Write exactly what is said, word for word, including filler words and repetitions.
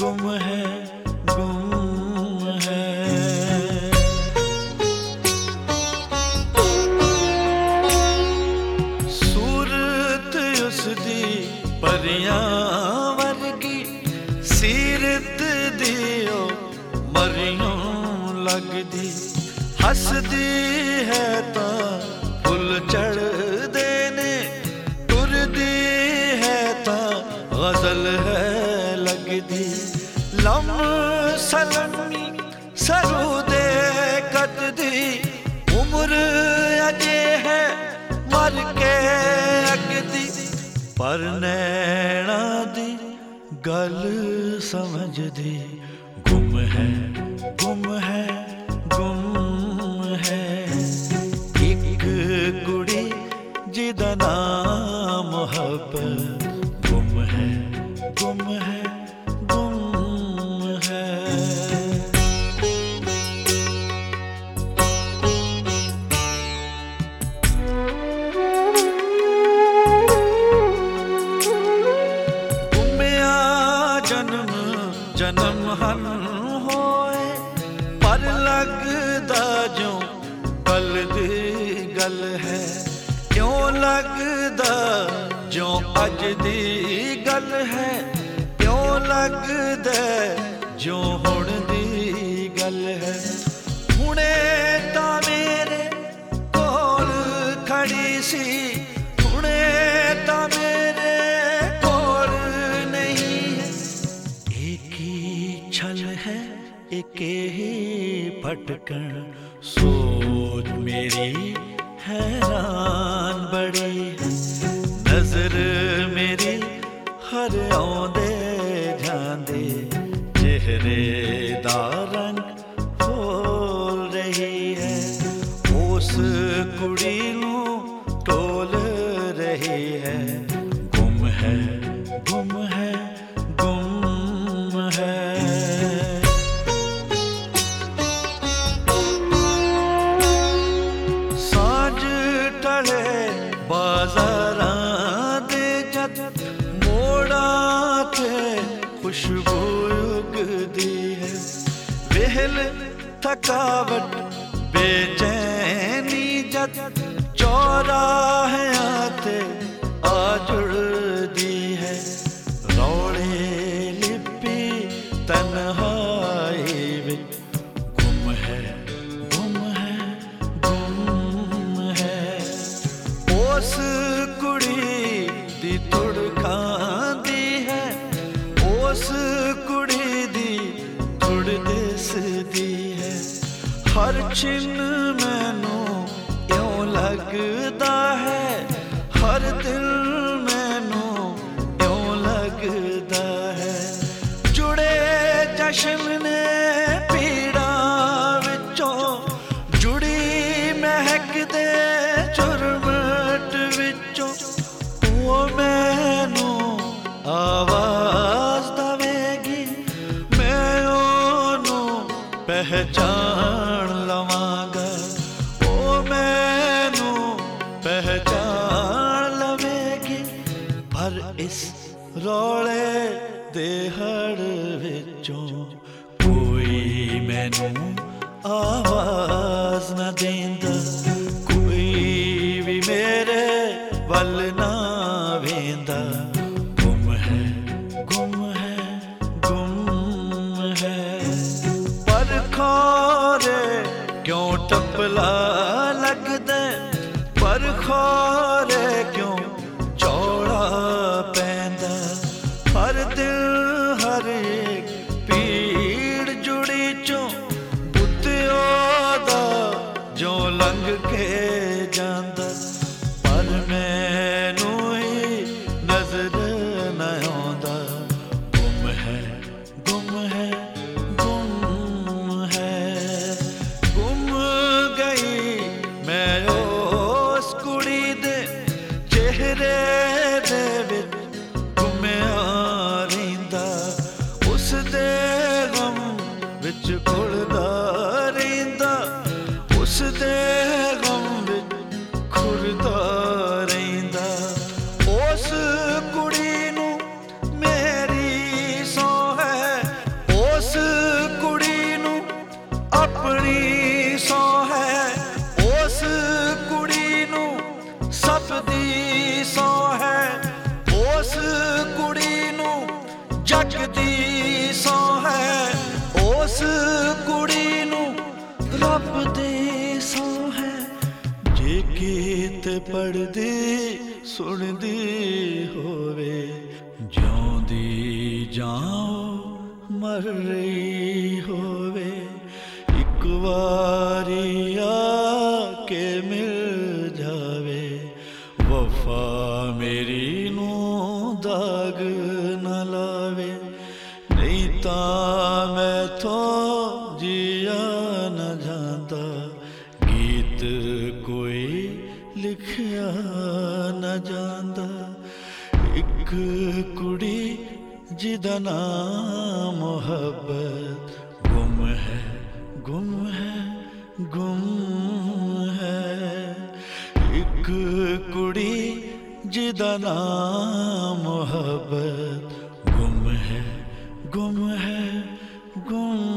गुम है गुम है। सूरत उसदी परियां वर्गी सीरत दियो मरियों लगदी। हसदी है तां फुल चढ़दे ने, टुरदी है तां गजल है लगदी। लम सलमी सरूदे कददी, उम्र अजे है मर के अगदी। पर नैना दी गल समझदी, गुम है गुम है गुम है। एक कुड़ी जिदा नाम मोहब्बत, गुम है गुम है गुम है। गुमिया जन्म जन्म हन होए, पर लगदा जो कल दी गल है। क्यों लगदा जो अज दी गल है, क्यों लगदा जो हुण दी गल है। हुणे तां मेरे कोल खड़ी सी, हुणे तां मेरे कोल नहीं है। एक ही छल है एक ही भटकन, सोच मेरी हैरान बड़ी है। नजर मेरी हर आउंदे जांदे, चेहरे दा रंग बोल रही है। उस कुड़ी नूं टोल रही है, गुम है गुम है गुम है। बाजारां दे जद मोड़ां ते खुशबू उगदी है। वेहल थकावट बेचैनी जद चौराहियां ते आ जुड़दी है। रौले लिपी तन्हाई विच, गुम है गुम है गुम है। उस कुड़ी दी तुड़ खांदी है, उस कुड़ी दी तुड़ दिसदी है। हर छिन मैनू इउं लगदा है, हर दिल मैनू इउं लगदा है। जुड़े जश्न ने पीड़ां विचों, जुड़ी महक दे चुरमट विचों। ओ मैनू आवाज दवेगी, मैं ओनू पहचान लवांगा। ओ मैनू पहचान लवेगी, पर इस रौले दे हड़ विचों कोई मैनू आवाज न देंदा। कोई भी मेरे वल ना वेंदा, गुम है गुम है गुम है। पर खोरे क्यों टपला लगदा, पर खोरे क्यों चौड़ा पैंदा। हर दिल हर एक पीड़ जुड़ी चों, बुद्धिओ दा जो लंघ के जांदा। पर मैनू ही नजर न आउंदा, गुम है गुम है गुम है। गुम गई मैं उस कुड़ी दे चेहरे दे विच, गुमिया रहिंदा। उस दे गम विच घुलदा रहिंदा, उस दे गम विच खुरदा रहिंदा। उस कुड़ी नूं मेरी सौं है ਲੱਗਦੀ ਸੌ ਹੈ ਉਸ ਕੁੜੀ ਨੂੰ ਰੱਬ ਦੇ ਸੌ ਹੈ। ਜੇ ਕਿਤੇ ਪੜ੍ਹਦੀ ਸੁਣਦੀ ਹੋਵੇ ਜਿਉਂਦੀ ਜਾਓ ਮਰ ਰਹੀ ਹੋਵੇ ਇੱਕ ਵਾਰੀ ਆ ਕੇ ਮਿਲ ਜਾਵੇ ਵਫਾ ਮੇਰੀ ਨੂੰ ਦਾਗ ਨਾ ਲਾਵੇ ਨਹੀਂ ਤਾਂ ਮੈਥੋਂ ਜੀਆ ਨਾ ਜਾਂਦਾ ਗੀਤ ਕੋਈ ਲਿਖਿਆ ਨਾ ਜਾਂਦਾ। ਇੱਕ ਕੁੜੀ ਜਿਹਦਾ ਨਾਮ ਮੁਹੱਬਤ ਗੁੰਮ ਹੈ ਗੁੰਮ ਹੈ ਗੁੰਮ ਹੈ। ਇੱਕ ਕੁੜੀ ਜਿਹਦਾ ਨਾਮ ਮੁਹੱਬਤ ਗੁੰਮ ਹੈ ਗੁੰਮ ਹੈ ਗੁੰਮ